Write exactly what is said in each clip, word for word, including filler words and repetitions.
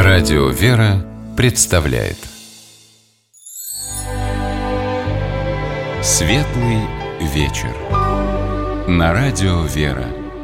Радио «Вера» представляет Светлый вечер на Радио «Вера».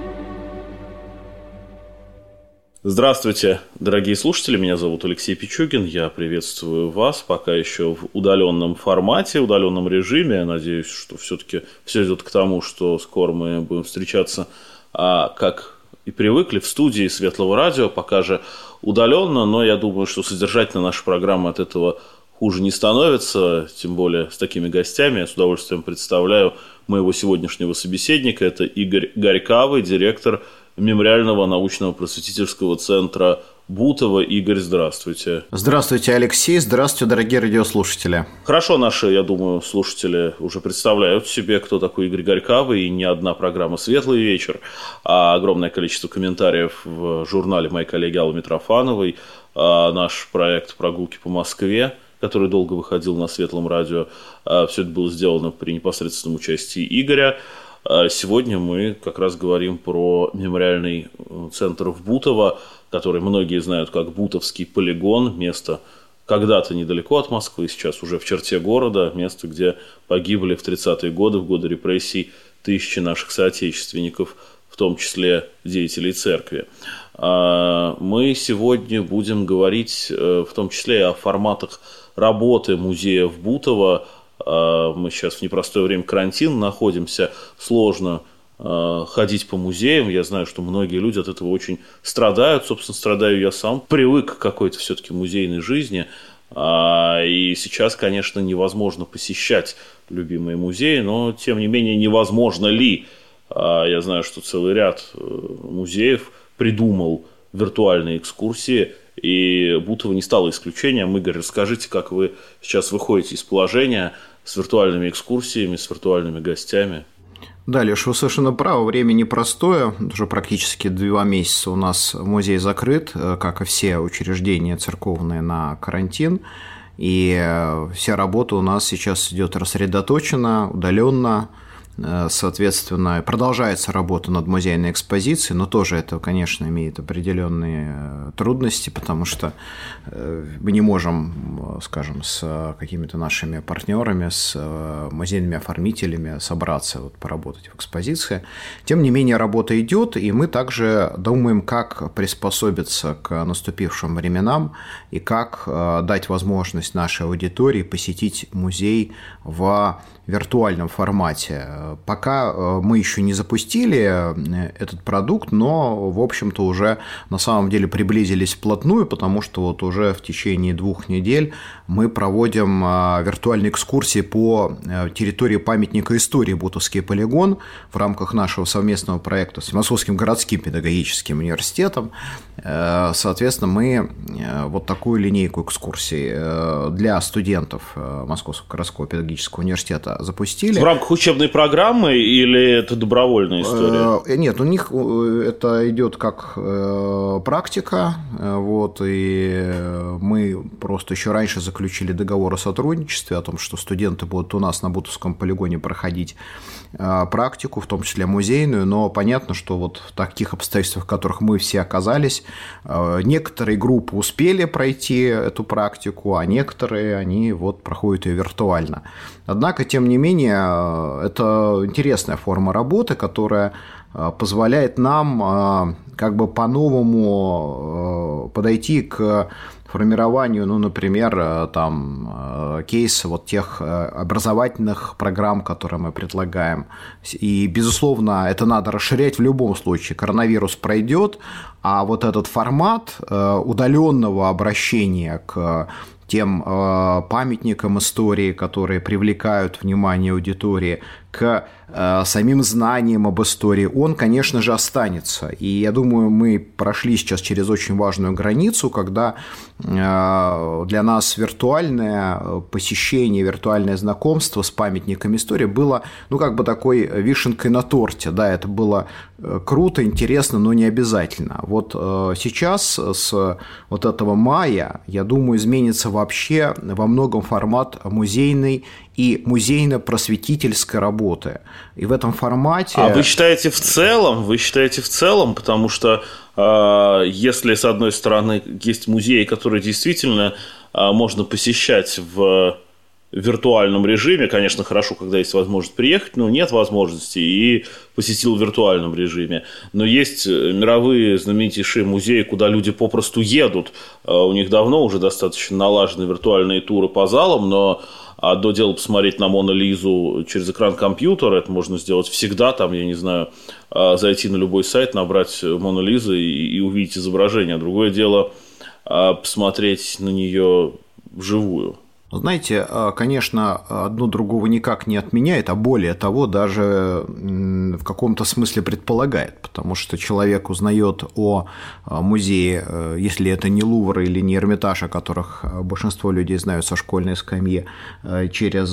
Здравствуйте, дорогие слушатели, меня зовут Алексей Пичугин, я приветствую вас, пока еще в удаленном формате, удаленном режиме. Я надеюсь, что все-таки все идет к тому, что скоро мы будем встречаться, а, как и привыкли, в студии Светлого радио, пока же удаленно, но я думаю, что содержательно наша программа от этого хуже не становится, тем более с такими гостями. Я с удовольствием представляю моего сегодняшнего собеседника, это Игорь Горькавый, директор Мемориального научно-просветительского центра Бутово. Игорь, здравствуйте. Здравствуйте, Алексей. Здравствуйте, дорогие радиослушатели. Хорошо наши, я думаю, слушатели уже представляют себе, кто такой Игорь Горькавый, и не одна программа «Светлый вечер», а огромное количество комментариев в журнале моей коллеги Аллы Митрофановой, наш проект «Прогулки по Москве», который долго выходил на Светлом радио. Все это было сделано при непосредственном участии Игоря. Сегодня мы как раз говорим про мемориальный центр в Бутово, который многие знают как Бутовский полигон, место когда-то недалеко от Москвы, сейчас уже в черте города, место, где погибли в тридцатые годы, в годы репрессий, тысячи наших соотечественников, в том числе деятелей церкви. Мы сегодня будем говорить в том числе и о форматах работы музея в Бутово. Мы сейчас в непростое время карантина находимся, сложно ходить по музеям. Я знаю, что многие люди от этого очень страдают. Собственно, страдаю я сам. Привык к какой-то все-таки музейной жизни. И сейчас, конечно, невозможно посещать любимые музеи, но, тем не менее, невозможно ли? Я знаю, что целый ряд музеев придумал виртуальные экскурсии, и Бутово не стало исключением. Игорь, расскажите, как вы сейчас выходите из положения с виртуальными экскурсиями, с виртуальными гостями? Да, Леш, вы совершенно правы, время непростое, уже практически два месяца у нас музей закрыт, как и все учреждения церковные, на карантин, и вся работа у нас сейчас идет рассредоточена, удаленно. Соответственно, продолжается работа над музейной экспозицией, но тоже это, конечно, имеет определенные трудности, потому что мы не можем, скажем, с какими-то нашими партнерами, с музейными оформителями собраться, вот, поработать в экспозиции. Тем не менее, работа идет, и мы также думаем, как приспособиться к наступившим временам и как дать возможность нашей аудитории посетить музей в виртуальном формате. Пока мы еще не запустили этот продукт, но, в общем-то, уже на самом деле приблизились вплотную, потому что вот уже в течение двух недель мы проводим виртуальные экскурсии по территории памятника истории Бутовский полигон в рамках нашего совместного проекта с Московским городским педагогическим университетом. Соответственно, мы вот такую линейку экскурсий для студентов Московского городского педагогического университета запустили. В рамках учебной программы или это добровольная история? Нет, у них это идет как практика, вот, и мы просто еще раньше заключили договор о сотрудничестве, о том, что студенты будут у нас на Бутовском полигоне проходить практику, в том числе музейную, но понятно, что вот в таких обстоятельствах, в которых мы все оказались, некоторые группы успели пройти эту практику, а некоторые, они вот проходят ее виртуально. Однако, тем не менее, это интересная форма работы, которая позволяет нам как бы по-новому подойти к формированию, ну, например, там, кейса вот тех образовательных программ, которые мы предлагаем. И, безусловно, это надо расширять в любом случае. Коронавирус пройдет, а вот этот формат удаленного обращения к тем памятникам истории, которые привлекают внимание аудитории, к самим знаниям об истории, он, конечно же, останется. И я думаю, мы прошли сейчас через очень важную границу, когда для нас виртуальное посещение, виртуальное знакомство с памятниками истории было, ну, как бы такой вишенкой на торте. Да, это было круто, интересно, но не обязательно. Вот сейчас с вот этого мая, я думаю, изменится вообще во многом формат музейный и музейно-просветительской работы. И в этом формате... А вы считаете в целом? Вы считаете в целом? Потому что э, если, с одной стороны, есть музеи, которые действительно э, можно посещать в виртуальном режиме, конечно, хорошо, когда есть возможность приехать, но нет возможности, и посетил в виртуальном режиме. Но есть мировые знаменитейшие музеи, куда люди попросту едут. У них давно уже достаточно налажены виртуальные туры по залам, но одно дело посмотреть на Мону Лизу через экран компьютера, это можно сделать всегда, там, я не знаю, зайти на любой сайт, набрать Мону Лизу и, и увидеть изображение. Другое дело посмотреть на нее вживую. Знаете, конечно, одно другого никак не отменяет, а более того, даже в каком-то смысле предполагает, потому что человек узнает о музее, если это не Лувр или не Эрмитаж, о которых большинство людей знают со школьной скамьи, через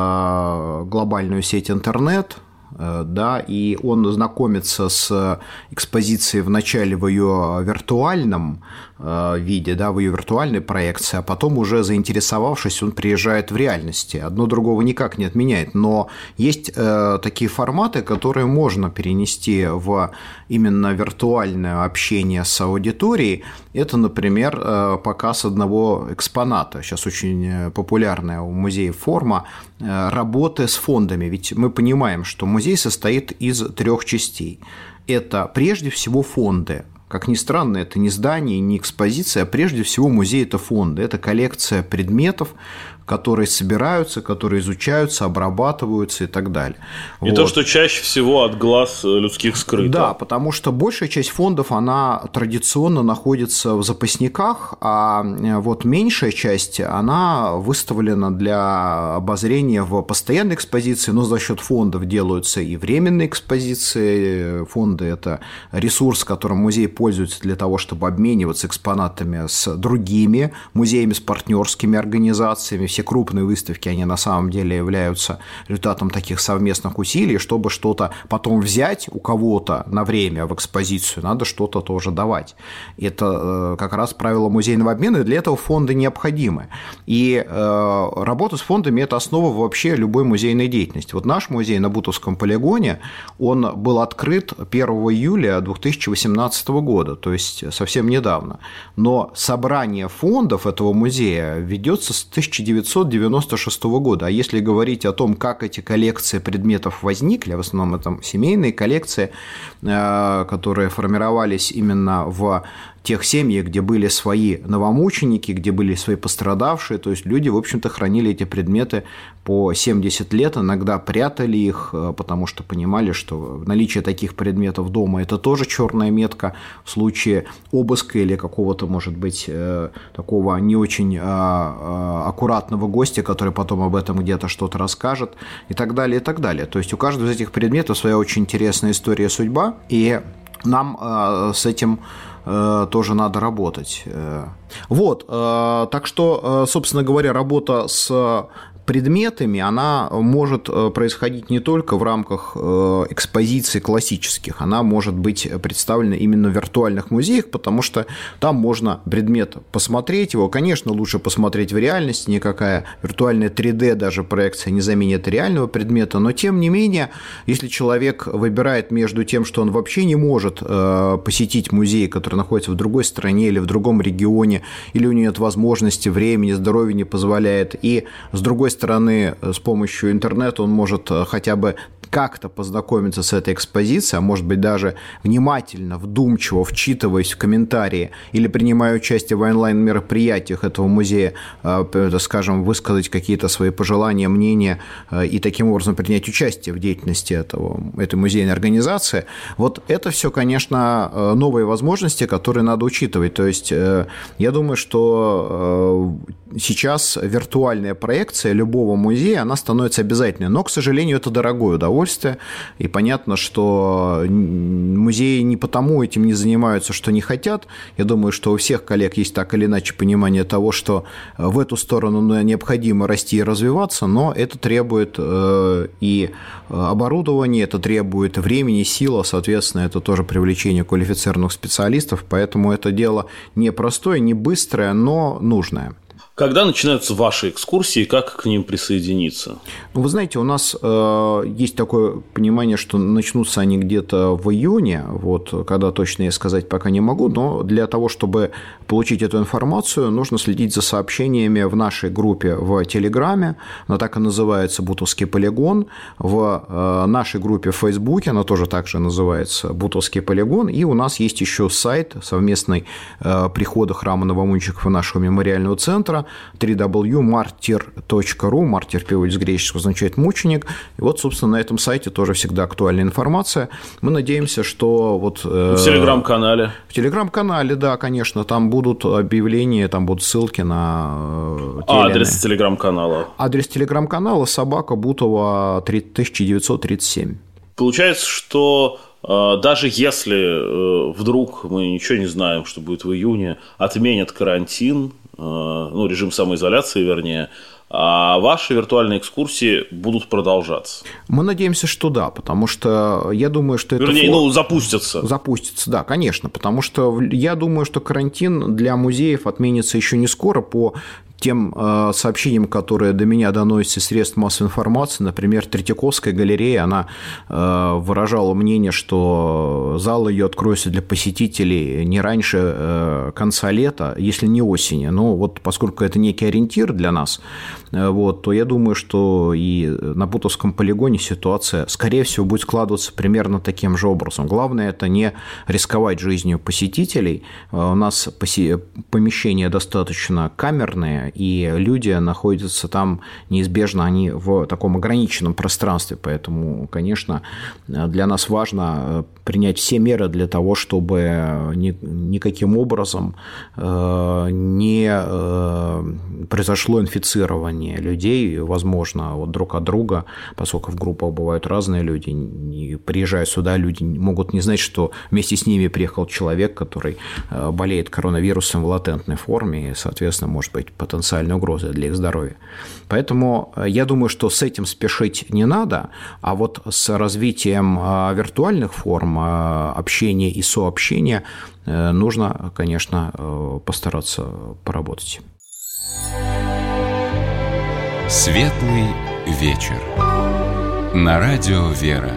глобальную сеть интернет, да, и он знакомится с экспозицией вначале в ее виртуальном виде, да, в ее виртуальной проекции, а потом уже заинтересовавшись, он приезжает в реальности. Одно другого никак не отменяет, но есть э, такие форматы, которые можно перенести в именно виртуальное общение с аудиторией. Это, например, э, показ одного экспоната. Сейчас очень популярная у музеев форма э, работы с фондами. Ведь мы понимаем, что музей состоит из трех частей. Это прежде всего фонды. Как ни странно, это не здание, не экспозиция, а прежде всего музей – это фонды. Это коллекция предметов, которые собираются, которые изучаются, обрабатываются и так далее. И вот. То, что чаще всего от глаз людских скрыто. Да, потому что большая часть фондов, она традиционно находится в запасниках, а вот меньшая часть, она выставлена для обозрения в постоянной экспозиции, но за счет фондов делаются и временные экспозиции. Фонды – это ресурс, которым музей пользуется для того, чтобы обмениваться экспонатами с другими музеями, с партнерскими организациями. Все крупные выставки, они на самом деле являются результатом таких совместных усилий. Чтобы что-то потом взять у кого-то на время в экспозицию, надо что-то тоже давать. Это как раз правило музейного обмена, и для этого фонды необходимы. И работа с фондами – это основа вообще любой музейной деятельности. Вот наш музей на Бутовском полигоне, он был открыт первого июля две тысячи восемнадцатого года, то есть совсем недавно. Но собрание фондов этого музея ведется с тысяча девятьсот девяносто шестого года. А если говорить о том, как эти коллекции предметов возникли, в основном это семейные коллекции, которые формировались именно в тех семьях, где были свои новомученики, где были свои пострадавшие, то есть люди, в общем-то, хранили эти предметы по семьдесят лет, иногда прятали их, потому что понимали, что наличие таких предметов дома – это тоже черная метка в случае обыска или какого-то, может быть, такого не очень аккуратного гостя, который потом об этом где-то что-то расскажет, и так далее, и так далее. То есть у каждого из этих предметов своя очень интересная история, судьба, и нам с этим тоже надо работать. Вот, так что, собственно говоря, работа с предметами, она может происходить не только в рамках экспозиций классических, она может быть представлена именно в виртуальных музеях, потому что там можно предмет посмотреть, его, конечно, лучше посмотреть в реальности, никакая виртуальная три дэ даже проекция не заменит реального предмета, но тем не менее, если человек выбирает между тем, что он вообще не может посетить музей, который находится в другой стране или в другом регионе, или у него нет возможности, времени, здоровья не позволяет, и с другой стороны, с помощью интернета он может хотя бы как-то познакомиться с этой экспозицией, а может быть даже внимательно, вдумчиво, вчитываясь в комментарии или принимая участие в онлайн-мероприятиях этого музея, скажем, высказать какие-то свои пожелания, мнения и таким образом принять участие в деятельности этого, этой музейной организации. Вот это все, конечно, новые возможности, которые надо учитывать. То есть я думаю, что сейчас виртуальная проекция любого музея, она становится обязательной, но, к сожалению, это дорогое удовольствие. И понятно, что музеи не потому этим не занимаются, что не хотят. Я думаю, что у всех коллег есть так или иначе понимание того, что в эту сторону необходимо расти и развиваться, но это требует и оборудования, это требует времени, сил, соответственно, это тоже привлечение квалифицированных специалистов, поэтому это дело не простое, не быстрое, но нужное. Когда начинаются ваши экскурсии, как к ним присоединиться? Ну, вы знаете, у нас э, есть такое понимание, что начнутся они где-то в июне, вот, когда точно я сказать пока не могу, но для того, чтобы получить эту информацию, нужно следить за сообщениями в нашей группе в Телеграме, она так и называется «Бутовский полигон», в э, нашей группе в Фейсбуке, она тоже так же называется «Бутовский полигон», и у нас есть еще сайт совместный э, прихода храма новомучеников и нашего мемориального центра, дабл ю дабл ю точка мартир точка ру, мартир переводится с греческого, означает мученик, и вот, собственно, на этом сайте тоже всегда актуальная информация. Мы надеемся, что вот... В Телеграм-канале. В Телеграм-канале, да, конечно, там будут объявления, там будут ссылки на... А адрес Телеграм-канала? Адрес Телеграм-канала собака Бутова тысяча девятьсот тридцать семь. Получается, что даже если вдруг мы ничего не знаем, что будет в июне, отменят карантин, ну, режим самоизоляции, вернее, а ваши виртуальные экскурсии будут продолжаться? Мы надеемся, что да, потому что я думаю, что это... Вернее, ну, запустятся. Запустятся, да, конечно, потому что я думаю, что карантин для музеев отменится еще не скоро по тем э, сообщениям, которые до меня доносятся из средств массовой информации. Например, Третьяковская галерея, она э, выражала мнение, что зал ее откроется для посетителей не раньше э, конца лета, если не осени. Но вот поскольку это некий ориентир для нас, э, вот, то я думаю, что и на Бутовском полигоне ситуация, скорее всего, будет складываться примерно таким же образом. Главное – это не рисковать жизнью посетителей. У нас помещения достаточно камерные, и люди находятся там неизбежно, они в таком ограниченном пространстве, поэтому, конечно, для нас важно принять все меры для того, чтобы ни, никаким образом не произошло инфицирование людей, возможно, вот друг от друга, поскольку в группах бывают разные люди, и приезжая сюда, люди могут не знать, что вместе с ними приехал человек, который болеет коронавирусом в латентной форме, и, соответственно, может быть потенциальной угрозой для их здоровья. Поэтому я думаю, что с этим спешить не надо, а вот с развитием виртуальных форм общения и сообщения нужно, конечно, постараться поработать. Светлый вечер. На радио «Вера».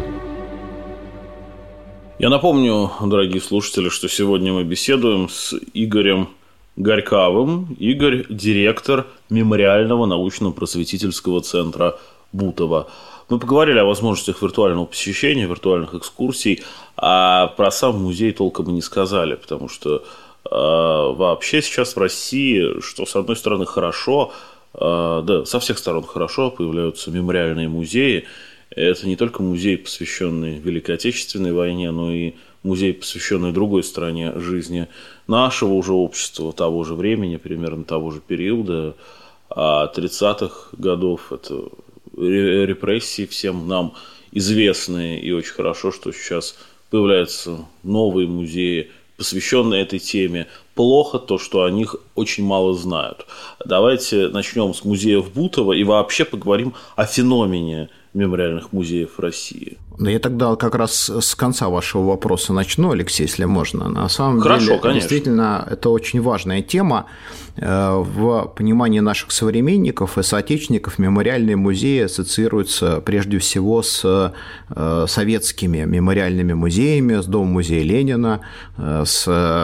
Я напомню, дорогие слушатели, что сегодня мы беседуем с Игорем Горьковым. Игорь – директор мемориального научно-просветительского центра Бутова. Мы поговорили о возможностях виртуального посещения, виртуальных экскурсий, а про сам музей толком и не сказали, потому что э, вообще сейчас в России, что с одной стороны хорошо, э, да, со всех сторон хорошо, появляются мемориальные музеи. Это не только музей, посвященный Великой Отечественной войне, но и музей, посвященный другой стороне жизни нашего уже общества, того же времени, примерно того же периода, а тридцатых годов. Это репрессии всем нам известные, и очень хорошо, что сейчас появляются новые музеи, посвященные этой теме. Плохо то, что о них очень мало знают. Давайте начнем с музеев Бутова и вообще поговорим о феномене мемориальных музеев в России. Да, я тогда как раз с конца вашего вопроса начну, Алексей, если можно. На самом Хорошо, деле, конечно. Действительно, это очень важная тема. В понимании наших современников и соотечественников мемориальные музеи ассоциируются прежде всего с советскими мемориальными музеями, с Домом музея Ленина, с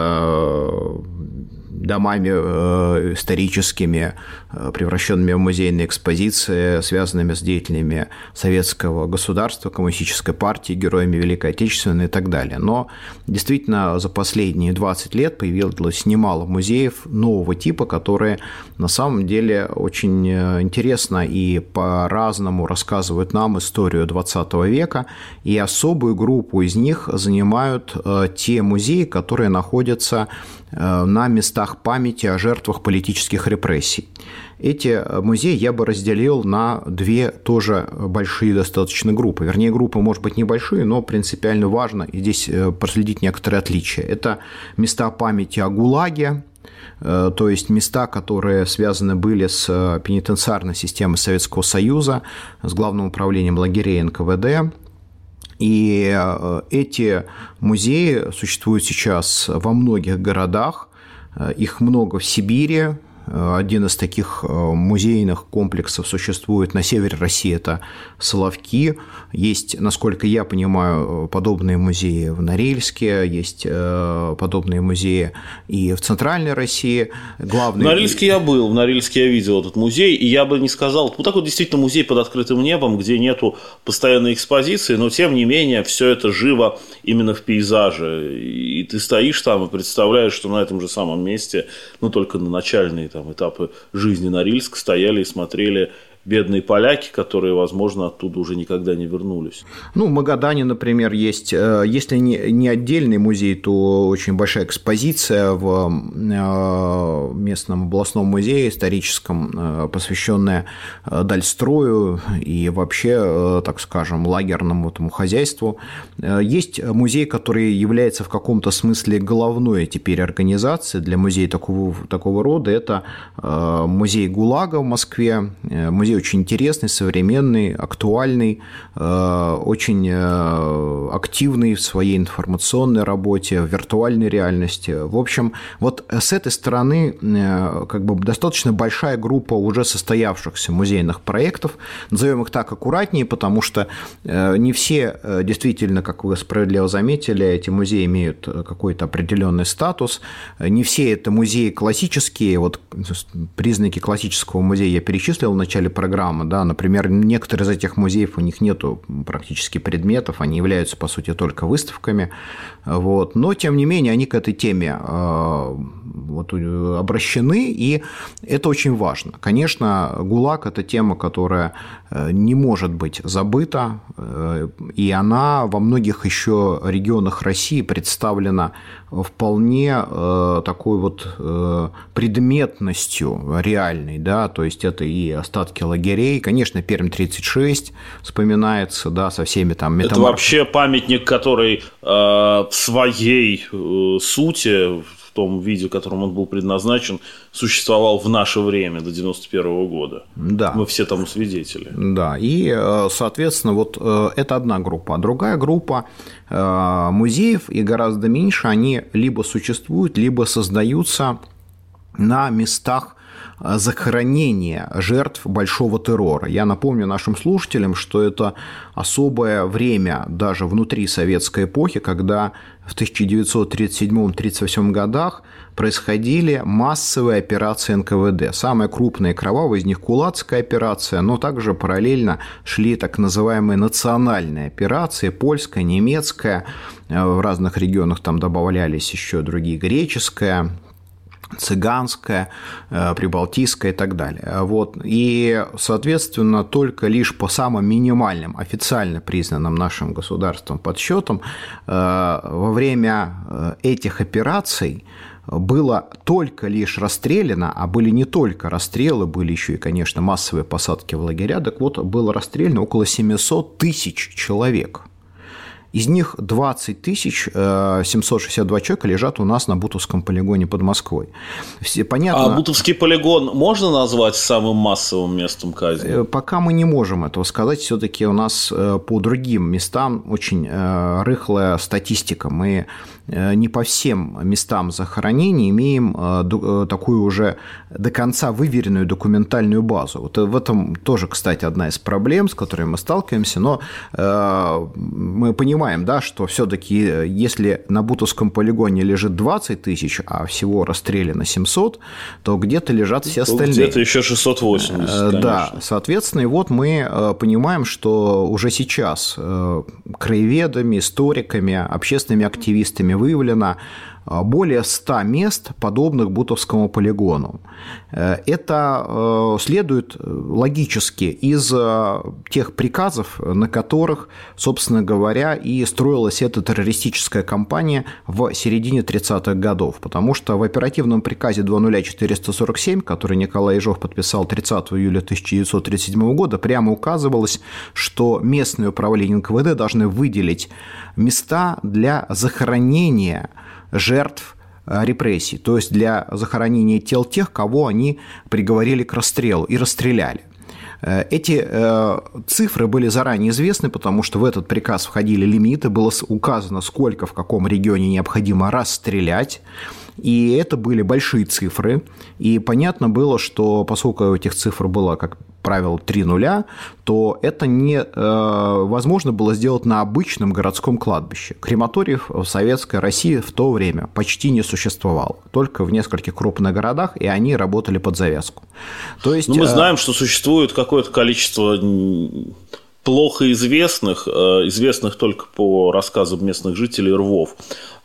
домами историческими, превращенными в музейные экспозиции, связанными с деятелями советского государства, коммунистической партии, героями Великой Отечественной и так далее. Но действительно за последние двадцать лет появилось немало музеев нового типа, которые на самом деле очень интересно и по-разному рассказывают нам историю двадцатого века, и особую группу из них занимают те музеи, которые находятся на местах памяти о жертвах политических репрессий. Эти музеи я бы разделил на две тоже большие достаточно группы. Вернее, группы, может быть, небольшие, но принципиально важно и здесь проследить некоторые отличия. Это места памяти о ГУЛАГе, то есть места, которые связаны были с пенитенциарной системой Советского Союза, с Главным управлением лагерей эн ка вэ дэ. И эти музеи существуют сейчас во многих городах, их много в Сибири, Один из таких музейных комплексов существует на севере России, это Соловки. Есть, насколько я понимаю, подобные музеи в Норильске, есть подобные музеи и в Центральной России. Главный... В Норильске я был, в Норильске я видел этот музей, и я бы не сказал, вот такой действительно музей под открытым небом, где нету постоянной экспозиции, но тем не менее все это живо именно в пейзаже, и ты стоишь там и представляешь, что на этом же самом месте, ну только на начальные там этапы жизни Норильска стояли и смотрели бедные поляки, которые, возможно, оттуда уже никогда не вернулись. Ну, в Магадане, например, есть, если не отдельный музей, то очень большая экспозиция в местном областном музее историческом, посвященная Дальстрою и вообще, так скажем, лагерному этому хозяйству. Есть музей, который является в каком-то смысле головной теперь организацией для музея такого, такого рода. Это музей ГУЛАГа в Москве, музей очень интересный, современный, актуальный, очень активный в своей информационной работе, в виртуальной реальности. В общем, вот с этой стороны как бы достаточно большая группа уже состоявшихся музейных проектов, назовем их так аккуратнее, потому что не все действительно, как вы справедливо заметили, эти музеи имеют какой-то определенный статус, не все это музеи классические, вот признаки классического музея я перечислил в начале программы, да, например, некоторые из этих музеев, у них нету практически предметов, они являются, по сути, только выставками, вот, но, тем не менее, они к этой теме вот, обращены, и это очень важно. Конечно, ГУЛАГ – это тема, которая не может быть забыта, и она во многих еще регионах России представлена вполне такой вот предметностью реальной, да, то есть это и остатки лагерей, конечно, Пермь тридцать шесть вспоминается, да, со всеми там метаморфозами. Это вообще памятник, который э, в своей э, сути, в том виде, в котором он был предназначен, существовал в наше время, до девяносто первого года. Да. Мы все тому свидетели. Да, и, соответственно, вот это одна группа. А другая группа музеев, и гораздо меньше, они либо существуют, либо создаются на местах захоронения жертв большого террора. Я напомню нашим слушателям, что это особое время даже внутри советской эпохи, когда в тысяча девятьсот тридцать седьмом — тридцать восьмом годах происходили массовые операции эн ка вэ дэ. Самая крупная и кровавая из них Кулацкая операция, но также параллельно шли так называемые национальные операции, польская, немецкая, в разных регионах там добавлялись еще другие, греческая, цыганская, прибалтийская и так далее. Вот. И, соответственно, только лишь по самым минимальным, официально признанным нашим государством подсчетам, во время этих операций было только лишь расстреляно, а были не только расстрелы, были еще и, конечно, массовые посадки в лагеря, так вот, было расстреляно около семьсот тысяч человек. Из них двадцать тысяч семьсот шестьдесят два человека лежат у нас на Бутовском полигоне под Москвой. Все понятно. А Бутовский полигон можно назвать самым массовым местом казни? Пока мы не можем этого сказать. Все-таки у нас по другим местам очень рыхлая статистика. Мы не по всем местам захоронений имеем такую уже до конца выверенную документальную базу. Вот в этом тоже, кстати, одна из проблем, с которой мы сталкиваемся, но мы понимаем, да, что все-таки если на Бутовском полигоне лежит двадцать тысяч, а всего расстреляно семьсот, то где-то лежат все остальные. Где-то еще шестьсот восемьдесят, конечно. Да, соответственно, и вот мы понимаем, что уже сейчас краеведами, историками, общественными активистами выявлено более ста мест, подобных Бутовскому полигону. Это следует логически из тех приказов, на которых, собственно говоря, и строилась эта террористическая кампания в середине тридцатых годов, потому что в оперативном приказе два ноль четыреста сорок семь, который Николай Ежов подписал тридцатого июля тысяча девятьсот тридцать седьмого года, прямо указывалось, что местные управления эн ка вэ дэ должны выделить места для захоронения жертв репрессий, то есть для захоронения тел тех, кого они приговорили к расстрелу и расстреляли. Эти цифры были заранее известны, потому что в этот приказ входили лимиты, было указано, сколько в каком регионе необходимо расстрелять. и это были большие цифры, и понятно было, что поскольку этих цифр было, как правило, три нуля, то это невозможно было сделать на обычном городском кладбище. Крематориев в Советской России в то время почти не существовало, только в нескольких крупных городах, и они работали под завязку. То есть, ну, мы знаем, что существует какое-то количество плохо известных, известных только по рассказам местных жителей рвов,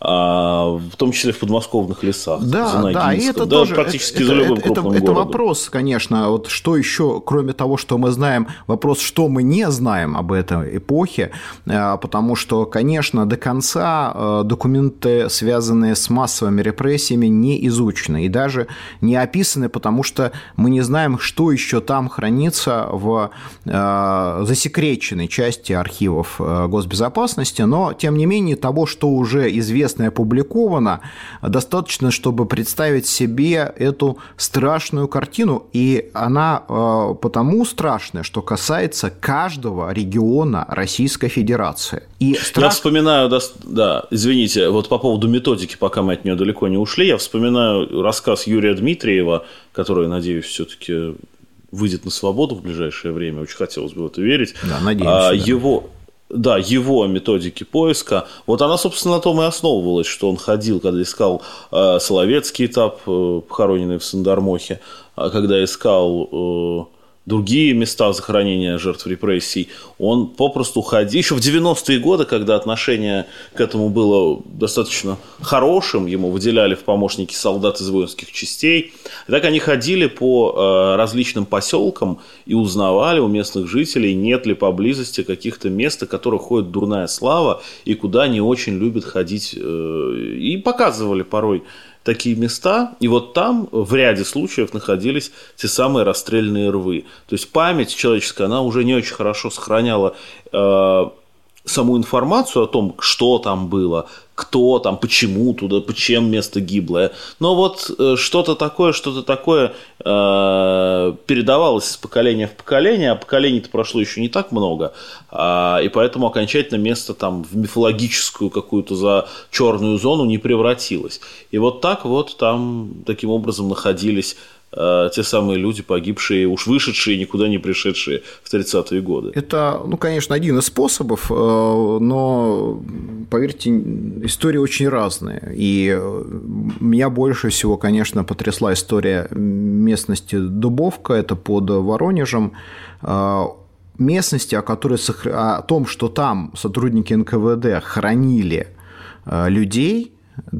в том числе в подмосковных лесах. Да, да, и это да, тоже практически это, за любым это, крупным это, городом. Это вопрос, конечно, вот что еще, кроме того, что мы знаем, вопрос, что мы не знаем об этой эпохе, потому что, конечно, до конца документы, связанные с массовыми репрессиями, не изучены и даже не описаны, потому что мы не знаем, что еще там хранится в засекреченной части архивов госбезопасности, но, тем не менее, того, что уже известно и опубликовано, достаточно, чтобы представить себе эту страшную картину, и она э, потому страшная, что касается каждого региона Российской Федерации. И страх... Я вспоминаю, да, да, извините, вот по поводу методики, пока мы от нее далеко не ушли, я вспоминаю рассказ Юрия Дмитриева, который, надеюсь, все-таки выйдет на свободу в ближайшее время, очень хотелось бы в это верить. Да, надеемся. А, его... Да, его методики поиска, вот она, собственно, на том и основывалась, что он ходил, когда искал э, Соловецкий этап, э, похороненный в Сандармохе, а когда искал э, другие места захоронения жертв репрессий, он попросту ходил, еще в девяностые годы, когда отношение к этому было достаточно хорошим, ему выделяли в помощники солдат из воинских частей, и так они ходили по э, различным поселкам и узнавали у местных жителей, нет ли поблизости каких-то мест, о которых ходит дурная слава, и куда не очень любят ходить, э, и показывали порой такие места, и вот там в ряде случаев находились те самые расстрельные рвы. То есть память человеческая, она уже не очень хорошо сохраняла э, саму информацию о том, что там было, кто там, почему туда, почем место гиблое. Но вот э, что-то такое, что-то такое э, передавалось из поколения в поколение, а поколений-то прошло еще не так много, а, и поэтому окончательно место там в мифологическую какую-то за черную зону не превратилось. И вот так вот там таким образом находились те самые люди, погибшие, уж вышедшие, никуда не пришедшие в тридцатые годы. Это, ну, конечно, один из способов, но, поверьте, истории очень разные. И меня больше всего, конечно, потрясла история местности Дубовка, это под Воронежем, местности, о, которой, о том, что там сотрудники эн ка вэ дэ хранили людей,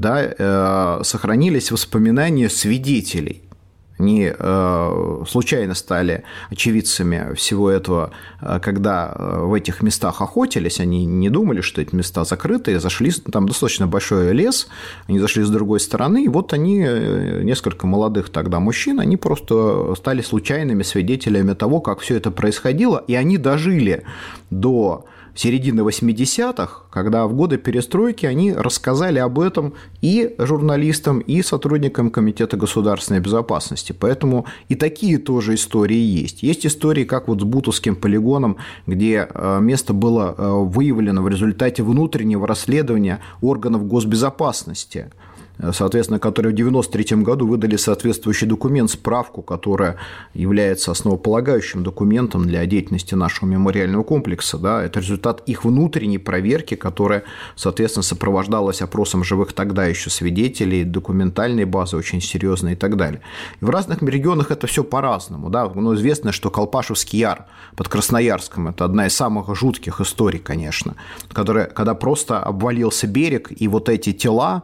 да, сохранились воспоминания свидетелей. Они э, случайно стали очевидцами всего этого, когда в этих местах охотились, они не думали, что эти места закрытые, зашли, там достаточно большой лес, они зашли с другой стороны, и вот они, несколько молодых тогда мужчин, они просто стали случайными свидетелями того, как все это происходило, и они дожили до середины восьмидесятых, когда в годы перестройки они рассказали об этом и журналистам, и сотрудникам Комитета государственной безопасности. Поэтому и такие тоже истории есть. Есть истории, как вот с Бутовским полигоном, где место было выявлено в результате внутреннего расследования органов госбезопасности, соответственно, которые в девяносто третьем году выдали соответствующий документ, справку, которая является основополагающим документом для деятельности нашего мемориального комплекса. Да, это результат их внутренней проверки, которая, соответственно, сопровождалась опросом живых тогда еще свидетелей, документальной базы очень серьезной и так далее. И в разных регионах это все по-разному. Да. Ну, известно, что Колпашевский яр под Красноярском – это одна из самых жутких историй, конечно, которая, когда просто обвалился берег, и вот эти тела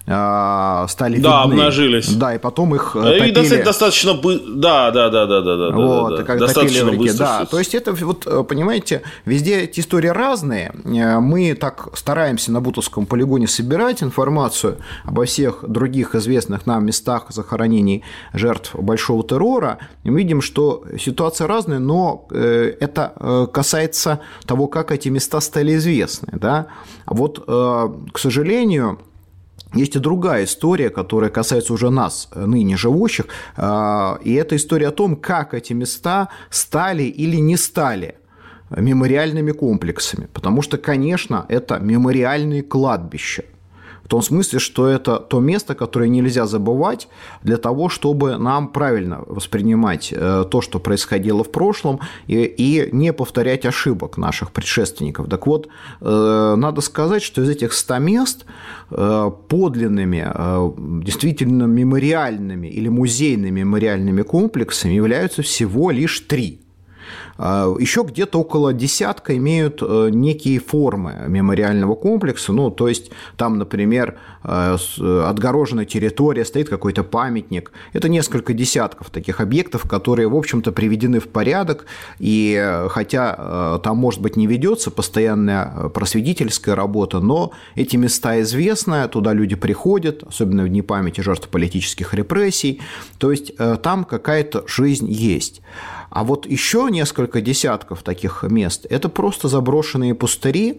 стали да, видны. обнажились. Да, и потом их и топили. достаточно бы... Да, да, да, да, да, да. Вот, да, да. как достаточно топили в реке. быстро. Да, то есть это, вот, понимаете, везде эти истории разные. Мы так стараемся на Бутовском полигоне собирать информацию обо всех других известных нам местах захоронений жертв большого террора. И мы видим, что ситуация разная, но это касается того, как эти места стали известны. Да? А вот, к сожалению, есть и другая история, которая касается уже нас, ныне живущих, и это история о том, как эти места стали или не стали мемориальными комплексами, потому что, конечно, это мемориальные кладбища. В том смысле, что это то место, которое нельзя забывать для того, чтобы нам правильно воспринимать то, что происходило в прошлом, и, и не повторять ошибок наших предшественников. Так вот, надо сказать, что из этих ста мест подлинными, действительно мемориальными или музейными мемориальными комплексами являются всего лишь три. Еще где-то около десятка имеют некие формы мемориального комплекса, ну, то есть там, например, отгороженная территория, стоит какой-то памятник. Это несколько десятков таких объектов, которые, в общем-то, приведены в порядок, и хотя там, может быть, не ведется постоянная просветительская работа, но эти места известны, туда люди приходят, особенно в дни памяти жертв политических репрессий, то есть там какая-то жизнь есть. А вот еще несколько десятков таких мест – это просто заброшенные пустыри,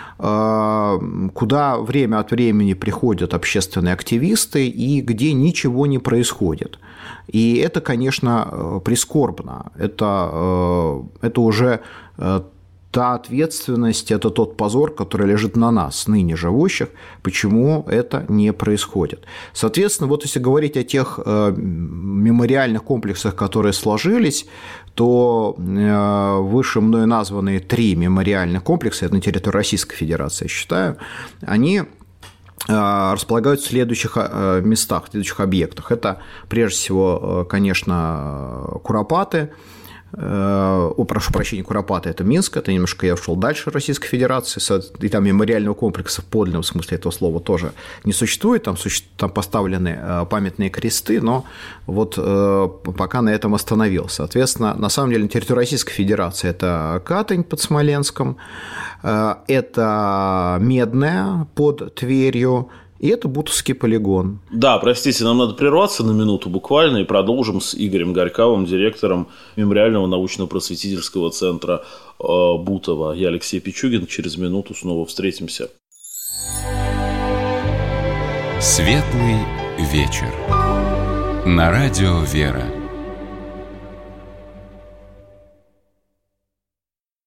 куда время от времени приходят общественные активисты и где ничего не происходит. И это, конечно, прискорбно. Это, это уже та ответственность, это тот позор, который лежит на нас, ныне живущих, почему это не происходит. Соответственно, вот если говорить о тех мемориальных комплексах, которые сложились, то выше мной названные три мемориальных комплекса, это на территории Российской Федерации, я считаю, они располагаются в следующих местах, в следующих объектах. Это, прежде всего, конечно, Куропаты. О, прошу прощения, Куропаты – это Минск, это немножко я ушел дальше Российской Федерации, и там мемориального комплекса в подлинном смысле этого слова тоже не существует, там, суще... там поставлены памятные кресты, но вот пока на этом остановился. Соответственно, на самом деле на территории Российской Федерации это Катынь под Смоленском, это Медная под Тверью, и это Бутовский полигон. Да, простите, нам надо прерваться на минуту буквально и продолжим с Игорем Горьковым, директором Мемориального научно-просветительского центра Бутово. Я Алексей Пичугин, через минуту снова встретимся. Светлый вечер. На радио «Вера».